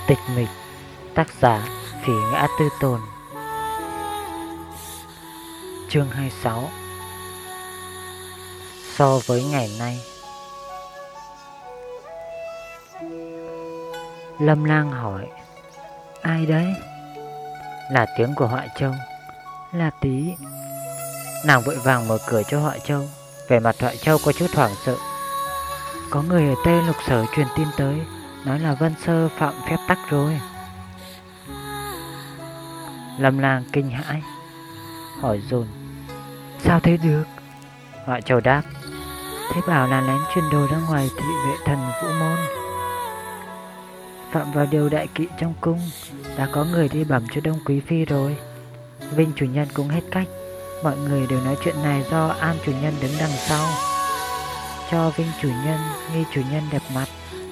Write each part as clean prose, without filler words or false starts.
Tịch mịch. Tác giả Phỉ Ngã Tư Tồn. Chương 26. So với ngày nay. Lâm Lang hỏi: ai đấy? Là tiếng của Họa Châu. Là Tí. Nàng vội vàng mở cửa cho Họa Châu. Vẻ mặt Họa Châu có chút hoảng sợ. Có người ở Tây Lục Sở truyền tin tới, nói là Vân Sơ phạm phép tắc rồi. Lâm Lang kinh hãi, hỏi dồn: sao thế được? Họa Châu đáp: thế bảo là lén truyền đồ ra ngoài thị vệ thần Vũ Môn, phạm vào điều đại kỵ trong cung. Đã có người đi bẩm cho Đông Quý Phi rồi. Vinh chủ nhân cũng hết cách. Mọi người đều nói chuyện này do An chủ nhân đứng đằng sau, cho Vinh chủ nhân nghi chủ nhân đẹp mặt.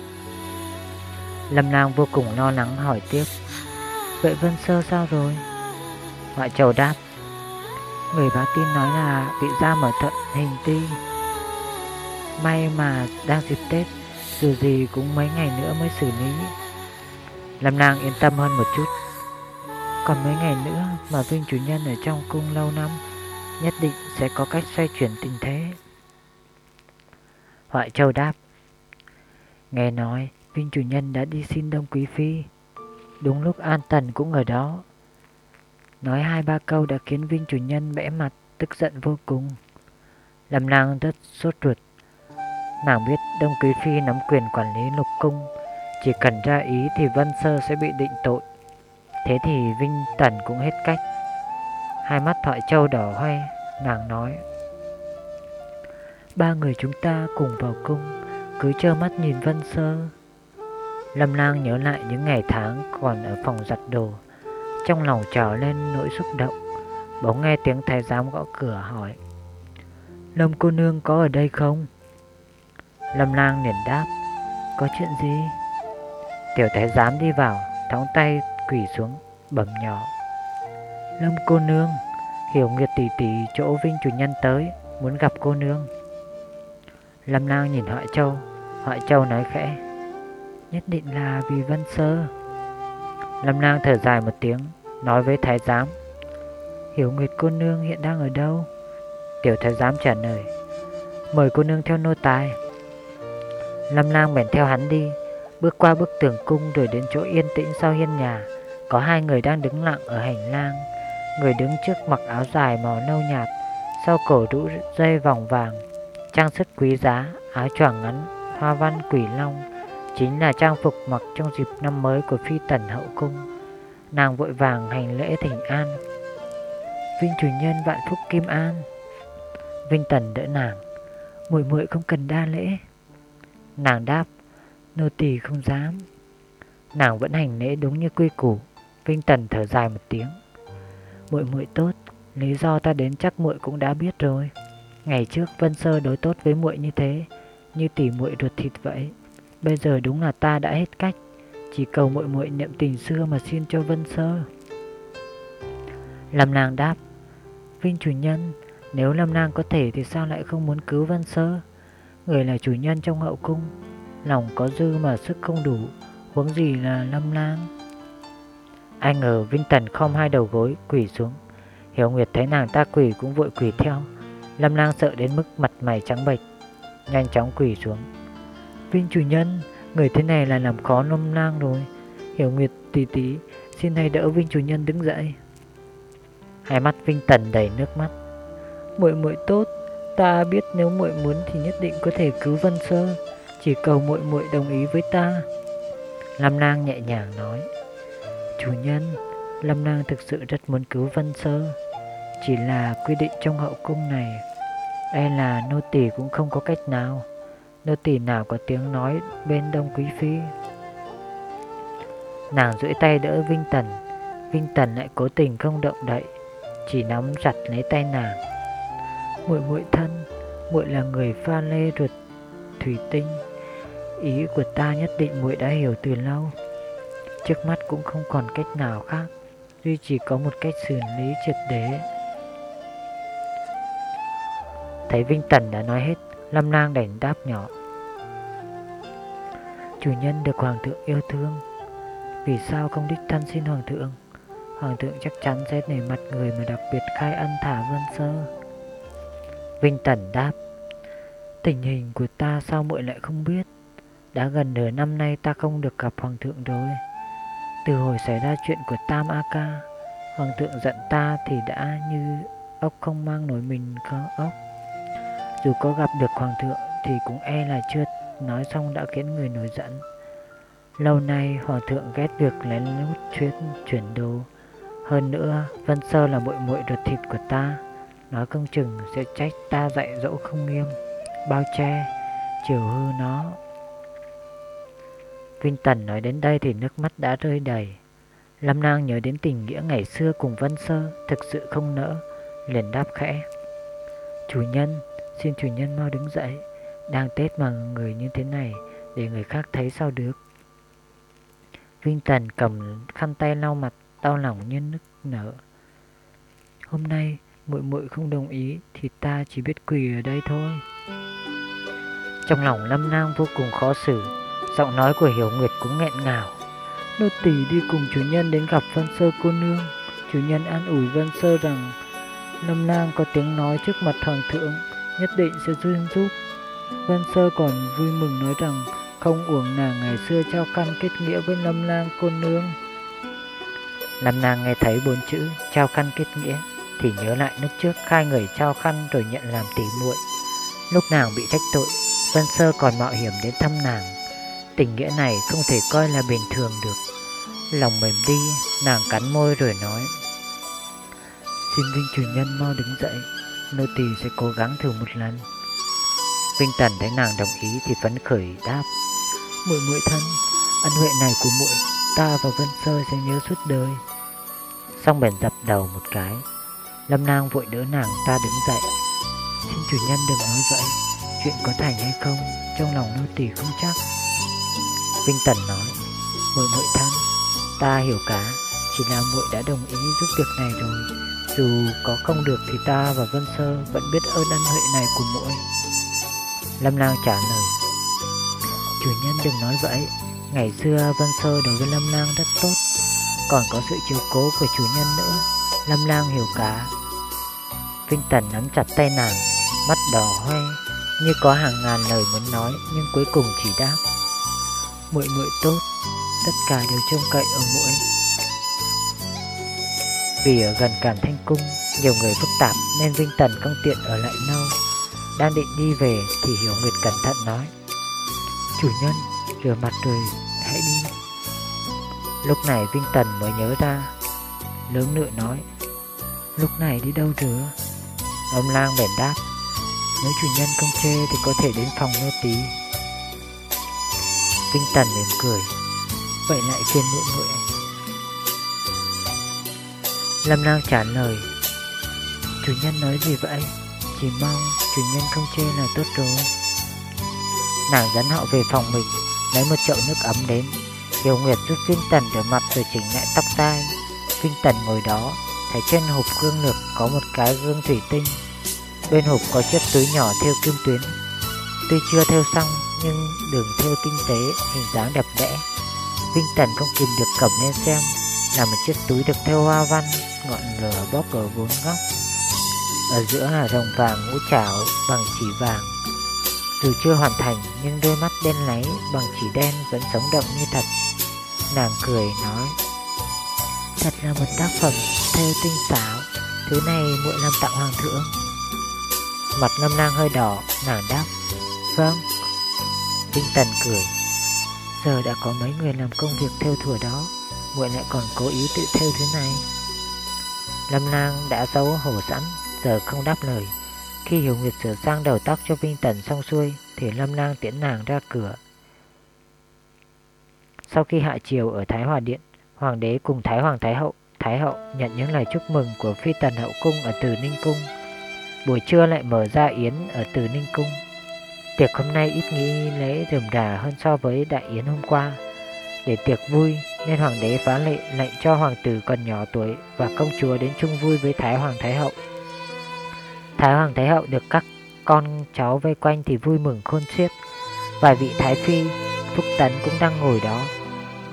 Lâm Lang vô cùng lo lắng hỏi tiếp: vậy Vân Sơ sao rồi? Họa Châu đáp: người báo tin nói là bị giam ở Thận Hình Ti. May mà đang dịp Tết, dù gì cũng mấy ngày nữa mới xử lý. Lâm Lang yên tâm hơn một chút. Còn mấy ngày nữa mà Vinh chủ nhân ở trong cung lâu năm, nhất định sẽ có cách xoay chuyển tình thế. Họa Châu đáp: nghe nói Vinh chủ nhân đã đi xin Đông Quý Phi. Đúng lúc An Tần cũng ở đó. Nói 2-3 câu đã khiến Vinh chủ nhân bẽ mặt, tức giận vô cùng. Lâm Lang rất sốt ruột. Nàng biết Đông Quý Phi nắm quyền quản lý lục cung, chỉ cần ra ý thì Vân Sơ sẽ bị định tội. Thế thì Vinh Tần cũng hết cách. Hai mắt Họa Châu đỏ hoe. Nàng nói: 3 người chúng ta cùng vào cung, cứ trơ mắt nhìn Vân Sơ. Lâm Lang nhớ lại những ngày tháng còn ở phòng giặt đồ, trong lòng trào lên nỗi xúc động. Bỗng nghe tiếng thái giám gõ cửa hỏi: Lâm cô nương có ở đây không? Lâm Lang liền đáp: có chuyện gì? Tiểu thái giám đi vào, thõng tay quỳ xuống bẩm nhỏ: Lâm cô nương, Hiểu Nguyệt tỷ tỷ chỗ Vinh chủ nhân tới, muốn gặp cô nương. Lâm Lang nhìn Họa Châu. Họa Châu nói khẽ: nhất định là vì Vân Sơ. Lâm Lang thở dài một tiếng, nói với thái giám: Hiểu Nguyệt cô nương hiện đang ở đâu? Tiểu thái giám trả lời: mời cô nương theo nô tài. Lâm Lang bèn theo hắn đi, bước qua bức tường cung rồi đến chỗ yên tĩnh sau hiên nhà. Có 2 người đang đứng lặng ở hành lang. Người đứng trước mặc áo dài màu nâu nhạt, sau cổ rũ dây vòng vàng, trang sức quý giá, áo choàng ngắn hoa văn quỷ long, chính là trang phục mặc trong dịp năm mới của phi tần hậu cung. Nàng vội vàng hành lễ thỉnh an: Vinh chủ nhân vạn phúc kim an. Vinh Tần đỡ nàng: muội muội không cần đa lễ. Nàng đáp: nô tỳ không dám. Nàng vẫn hành lễ đúng như quy củ. Vinh Tần thở dài một tiếng: muội muội tốt, lý do ta đến chắc muội cũng đã biết rồi. Ngày trước Vân Sơ đối tốt với muội như thế, như tỉ muội ruột thịt vậy. Bây giờ đúng là ta đã hết cách, chỉ cầu muội muội niệm tình xưa mà xin cho Vân Sơ. Lâm Lang đáp: Vinh chủ nhân, nếu Lâm Lang có thể thì sao lại không muốn cứu Vân Sơ? Người là chủ nhân trong hậu cung, lòng có dư mà sức không đủ, huống gì là Lâm Lang. Ai ngờ Vinh Tần khom 2 đầu gối quỳ xuống. Hiểu Nguyệt thấy nàng ta quỳ cũng vội quỳ theo. Lâm Lang sợ đến mức mặt mày trắng bệch, nhanh chóng quỳ xuống: Vinh chủ nhân, người thế này là làm khó Lâm Lang rồi. Hiểu Nguyệt tỷ tỷ, xin hãy đỡ Vinh chủ nhân đứng dậy. Hai mắt Vinh Tần đầy nước mắt: muội muội tốt, ta biết nếu muội muốn thì nhất định có thể cứu Vân Sơ, chỉ cầu muội muội đồng ý với ta. Lâm Lang nhẹ nhàng nói: chủ nhân, Lâm Lang thực sự rất muốn cứu Vân Sơ, chỉ là quy định trong hậu cung này, e là nô tỳ cũng không có cách nào. Nô tỳ nào có tiếng nói bên Đông Quý Phi. Nàng duỗi tay đỡ Vinh Tần. Vinh Tần lại cố tình không động đậy, chỉ nắm chặt lấy tay nàng: muội muội thân, muội là người pha lê ruột thủy tinh, ý của ta nhất định muội đã hiểu từ lâu. Trước mắt cũng không còn cách nào khác, duy chỉ có một cách xử lý triệt để. Thấy Vinh Tần đã nói hết, Lâm Lang đành đáp nhỏ: chủ nhân được hoàng thượng yêu thương, Vì sao không đích thân xin hoàng thượng? Hoàng thượng chắc chắn sẽ nể mặt người mà đặc biệt khai ân thả Vân Sơ. Vinh Tần đáp: tình hình của ta sao muội lại không biết? Đã gần nửa năm nay ta không được gặp hoàng thượng rồi. Từ hồi xảy ra chuyện của Tam A Ca, hoàng thượng giận ta thì đã như ốc không mang nổi mình có ốc. Dù có gặp được hoàng thượng thì cũng e là chưa nói xong đã khiến người nổi giận. Lâu nay hoàng thượng ghét việc lén lút chuyển đồ. Hơn nữa Vân Sơ là muội muội ruột thịt của ta, nói không chừng sẽ trách ta dạy dỗ không nghiêm, bao che, chiều hư nó. Vinh Tần nói đến đây thì nước mắt đã rơi đầy. Lâm Nang nhớ đến tình nghĩa ngày xưa cùng Vân Sơ, thực sự không nỡ, liền đáp khẽ: chủ nhân, xin chủ nhân mau đứng dậy. Đang Tết mà người như thế này, để người khác thấy sao được. Vinh Tần cầm khăn tay lau mặt, đau lòng như nức nở. Hôm nay muội muội không đồng ý thì ta chỉ biết quỳ ở đây thôi. Trong lòng Lâm Nang vô cùng khó xử, giọng nói của Hiểu Nguyệt cũng nghẹn ngào. Nô tỳ đi cùng chủ nhân đến gặp Vân Sơ cô nương. Chủ nhân an ủi Vân Sơ rằng Lâm Nang có tiếng nói trước mặt hoàng thượng, nhất định sẽ giúp. Vân Sơ còn vui mừng nói rằng không uổng nàng ngày xưa trao khăn kết nghĩa với Lâm Nang cô nương. Lâm Nang nghe thấy 4 chữ trao khăn kết nghĩa thì nhớ lại lúc trước khai người trao khăn rồi nhận làm tỷ muội. Lúc nàng bị trách tội, Vân Sơ còn mạo hiểm đến thăm nàng. Tình nghĩa này không thể coi là bình thường được. Lòng mềm đi, nàng cắn môi rồi nói: xin Vinh chủ nhân mau đứng dậy, nô tỳ sẽ cố gắng thử một lần. Vinh Tần thấy nàng đồng ý thì phấn khởi đáp: muội muội thân, ân huệ này của muội ta và Vân Sơ sẽ nhớ suốt đời. Xong bèn dập đầu một cái. Lâm Nang vội đỡ nàng ta đứng dậy: xin chủ nhân đừng nói vậy, chuyện có thành hay không trong lòng nô tỳ không chắc. Vinh Tần nói: muội muội thân, ta hiểu cả, chỉ là muội đã đồng ý giúp việc này rồi. Dù có không được thì ta và Vân Sơ vẫn biết ơn ân huệ này của muội. Lâm Nang trả lời: chủ nhân đừng nói vậy, ngày xưa Vân Sơ đối với Lâm Nang rất tốt, còn có sự chiếu cố của chủ nhân nữa, Lâm Nang hiểu cả. Vinh Tần nắm chặt tay nàng, mắt đỏ hoe như có hàng ngàn lời muốn nói, nhưng cuối cùng chỉ đáp: muội muội tốt, tất cả đều trông cậy ở muội. Vì ở gần Càn Thanh Cung nhiều người phức tạp nên Vinh Tần không tiện ở lại lâu. Đang định đi về thì Hiểu Nguyệt cẩn thận nói: chủ nhân, rửa mặt rồi hãy đi. Lúc này Vinh Tần mới nhớ ra, lưỡng lự nói: lúc này đi đâu rửa? Ông Lang bèn đáp: nếu chủ nhân không chê thì có thể đến phòng nô tỳ. Vinh Tần mỉm cười: vậy lại phiền muội muội. Lâm Lang trả lời: chủ nhân nói gì vậy? Chỉ mong chủ nhân không chê là tốt rồi. Nàng dẫn họ về phòng mình, lấy một chậu nước ấm đến. Hiểu Nguyệt giúp Vinh Tần rửa mặt rồi chỉnh lại tóc tai. Vinh Tần ngồi đó, thấy trên hộp gương lược có một cái gương thủy tinh. Bên hộp có chiếc túi nhỏ thêu kim tuyến. Tuy chưa thêu xong nhưng đường thêu tinh tế, hình dáng đẹp đẽ. Vinh Tần không kìm được cầm lên xem, là một chiếc túi được thêu hoa văn, ngọn lửa bóp ở 4 góc. Ở giữa là rồng vàng ngũ trảo bằng chỉ vàng. Dù chưa hoàn thành nhưng đôi mắt đen láy bằng chỉ đen vẫn sống động như thật. Nàng cười nói: thật là một tác phẩm thêu tinh xảo, thứ này muội làm tặng hoàng thượng. Mặt Lâm Nang hơi đỏ, nàng đáp: vâng. Vinh Tần cười: giờ đã có mấy người làm công việc thêu thùa đó, muội lại còn cố ý tự thêu thứ này. Lâm Nang đã xấu hổ sẵn, giờ không đáp lời. Khi Hiểu Nguyệt sửa sang đầu tóc cho Vinh Tần xong xuôi thì Lâm Nang tiễn nàng ra cửa. Sau khi hạ triều ở Thái Hòa Điện, hoàng đế cùng Thái Hoàng Thái Hậu nhận những lời chúc mừng của Phi Tần hậu cung ở Từ Ninh Cung. Buổi trưa lại mở ra yến ở Từ Ninh Cung. Tiệc hôm nay ít nghi lễ rườm rà hơn so với đại yến hôm qua. Để tiệc vui nên hoàng đế phá lệ lệnh cho hoàng tử còn nhỏ tuổi và công chúa đến chung vui với Thái Hoàng Thái Hậu. Thái Hoàng Thái Hậu được các con cháu vây quanh thì vui mừng khôn xiết. Vài vị Thái Phi, Phúc Tấn cũng đang ngồi đó.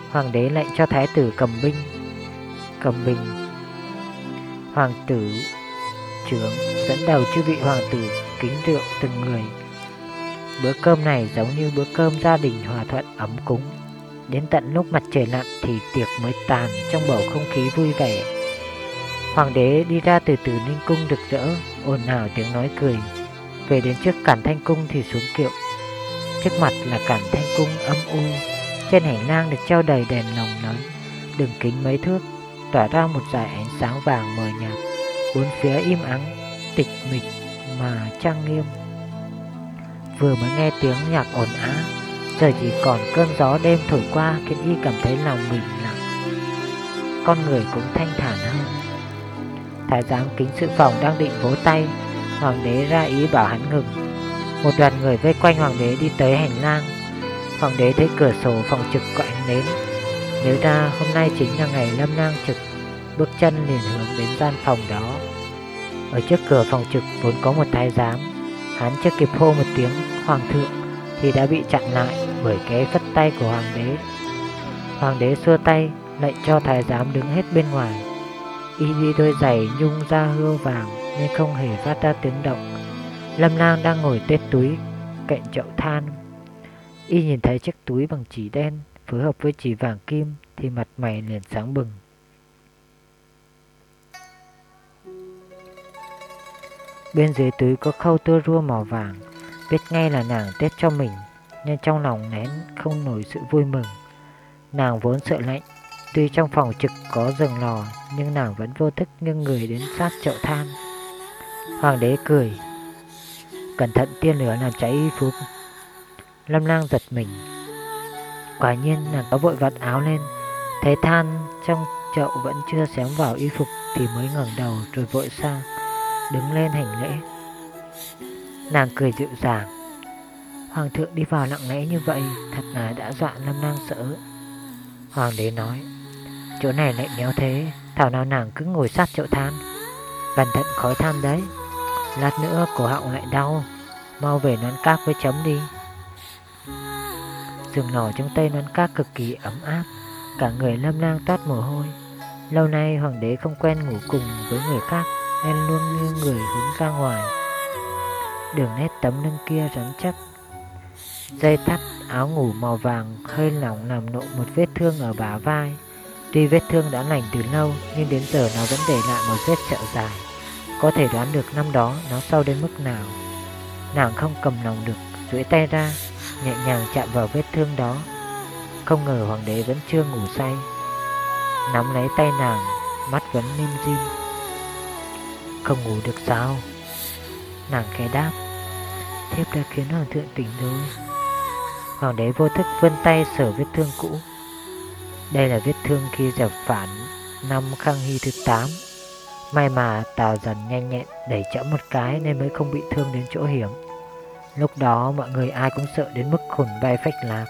Hoàng đế lệnh cho thái tử cầm bình. Hoàng tử trưởng dẫn đầu chư vị hoàng tử kính rượu từng người. Bữa cơm này giống như bữa cơm gia đình hòa thuận ấm cúng. Đến tận lúc mặt trời lặn thì tiệc mới tàn trong bầu không khí vui vẻ. Hoàng đế đi ra từ Từ Ninh cung rực rỡ, ồn ào tiếng nói cười. Về đến trước Cản Thanh cung thì xuống kiệu. Trước mặt là Cản Thanh cung âm u. Trên hành lang được treo đầy đèn lồng lớn, đường kính mấy thước, tỏa ra một dải ánh sáng vàng mờ nhạt. Bốn phía im ắng, tịch mịch mà trang nghiêm. Vừa mới nghe tiếng nhạc ồn ào, giờ chỉ còn cơn gió đêm thổi qua khiến y cảm thấy lòng bình lặng, con người cũng thanh thản hơn. Thái giám Kính Sự Phòng đang định vỗ tay, hoàng đế ra ý bảo hắn ngừng. Một đoàn người vây quanh hoàng đế đi tới hành lang. Hoàng đế thấy cửa sổ phòng trực có ánh nến, nhớ ra hôm nay chính là ngày Lâm Nang trực, bước chân liền hướng đến gian phòng đó. Ở trước cửa phòng trực vốn có một thái giám. Hắn chưa kịp hô một tiếng hoàng thượng thì đã bị chặn lại bởi cái phất tay của hoàng đế. Hoàng đế xua tay lệnh cho thái giám đứng hết bên ngoài. Y đi đôi giày nhung da hươu vàng nên không hề phát ra tiếng động. Lâm Lang đang ngồi tết túi cạnh chậu than. Y nhìn thấy chiếc túi bằng chỉ đen phối hợp với chỉ vàng kim thì mặt mày liền sáng bừng. Bên dưới túi có khâu tua rua màu vàng, biết ngay là nàng tết cho mình, nhưng trong lòng nén không nổi sự vui mừng. Nàng vốn sợ lạnh, tuy trong phòng trực có giường lò nhưng nàng vẫn vô thức nghiêng người đến sát chậu than. Hoàng đế cười, cẩn thận tia lửa làm cháy y phục. Lâm Lang giật mình. Quả nhiên nàng có vội vặt áo lên, thấy than trong chậu vẫn chưa xém vào y phục thì mới ngẩng đầu rồi vội sang đứng lên hành lễ. Nàng cười dịu dàng. Hoàng thượng đi vào lặng lẽ như vậy thật là đã dọa Lâm Lang sợ. Hoàng đế nói, chỗ này lại méo thế, thảo nào nàng cứ ngồi sát chậu than. Cẩn thận khói than đấy, lát nữa cổ họng lại đau. Mau về nón cát với chấm đi. Giường lò trong tay nón cát cực kỳ ấm áp, cả người Lâm Lang toát mồ hôi. Lâu nay hoàng đế không quen ngủ cùng với người khác nên luôn nghiêng người hướng ra ngoài. Đường nét tấm lưng kia rắn chắc. Dây thắt áo ngủ màu vàng hơi lỏng làm lộ một vết thương ở bả vai. Tuy vết thương đã lành từ lâu nhưng đến giờ nó vẫn để lại một vết sẹo dài. Có thể đoán được năm đó nó sâu đến mức nào. Nàng không cầm lòng được, duỗi tay ra nhẹ nhàng chạm vào vết thương đó. Không ngờ hoàng đế vẫn chưa ngủ say. Nắm lấy tay nàng, mắt vẫn lim dim. Không ngủ được sao? Nàng khẽ đáp, thiếp đã khiến hoàng thượng tỉnh rồi. Hoàng đế vô thức vươn tay sờ vết thương cũ. Đây là vết thương khi dẹp phản năm Khang Hy thứ 8. May mà Tào Dần nhanh nhẹn đẩy chẫm một cái nên mới không bị thương đến chỗ hiểm. Lúc đó mọi người ai cũng sợ đến mức hồn bay phách lạc.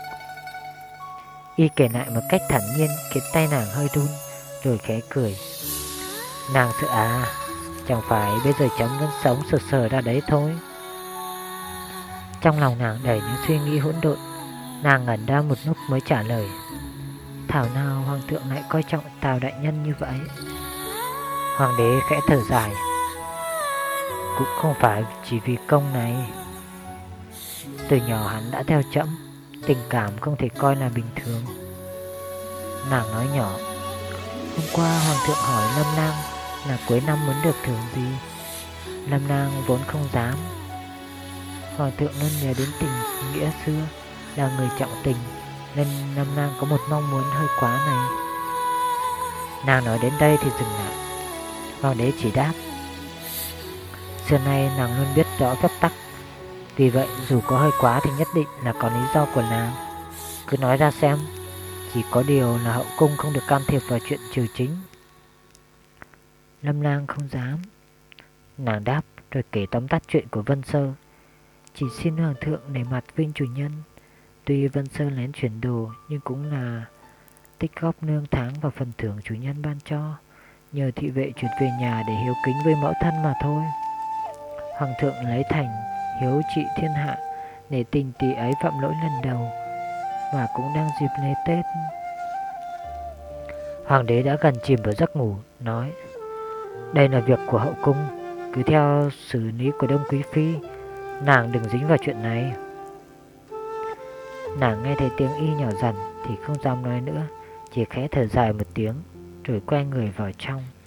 Y kể lại một cách thản nhiên khiến tay nàng hơi run, rồi khẽ cười. Nàng sợ à? Chẳng phải bây giờ chấm vẫn sống sờ sờ ra đấy thôi. Trong lòng nàng đầy những suy nghĩ hỗn độn. Nàng ngẩn ra một lúc mới trả lời, thảo nào hoàng thượng lại coi trọng Tào đại nhân như vậy? Hoàng đế khẽ thở dài, cũng không phải chỉ vì công này. Từ nhỏ hắn đã theo trẫm, tình cảm không thể coi là bình thường. Nàng nói nhỏ, hôm qua hoàng thượng hỏi Lâm Lang là cuối năm muốn được thưởng gì. Lâm Lang vốn không dám. Hoàng thượng luôn nhớ đến tình nghĩa xưa, là người trọng tình nên Lâm Lang có một mong muốn hơi quá này. Nàng nói đến đây thì dừng lại. Hoàng đế chỉ đáp, xưa nay nàng luôn biết rõ phép tắc, vì vậy dù có hơi quá thì nhất định là có lý do của nàng. Cứ nói ra xem. Chỉ có điều là hậu cung không được can thiệp vào chuyện triều chính. Lâm Lang không dám. Nàng đáp rồi kể tóm tắt chuyện của Vân Sơ. Chỉ xin hoàng thượng nể mặt Vinh chủ nhân. Tuy Vân Sơ lén chuyển đồ nhưng cũng là tích góp nương tháng và phần thưởng chủ nhân ban cho, nhờ thị vệ chuyển về nhà để hiếu kính với mẫu thân mà thôi. Hoàng thượng lấy thành hiếu trị thiên hạ, để tình tỷ ấy phạm lỗi lần đầu, và cũng đang dịp lễ Tết. Hoàng đế đã gần chìm vào giấc ngủ, nói: đây là việc của hậu cung, cứ theo xử lý của Đông Quý Phi, nàng đừng dính vào chuyện này. Nàng nghe thấy tiếng y nhỏ dần thì không dám nói nữa, chỉ khẽ thở dài một tiếng rồi quay người vào trong.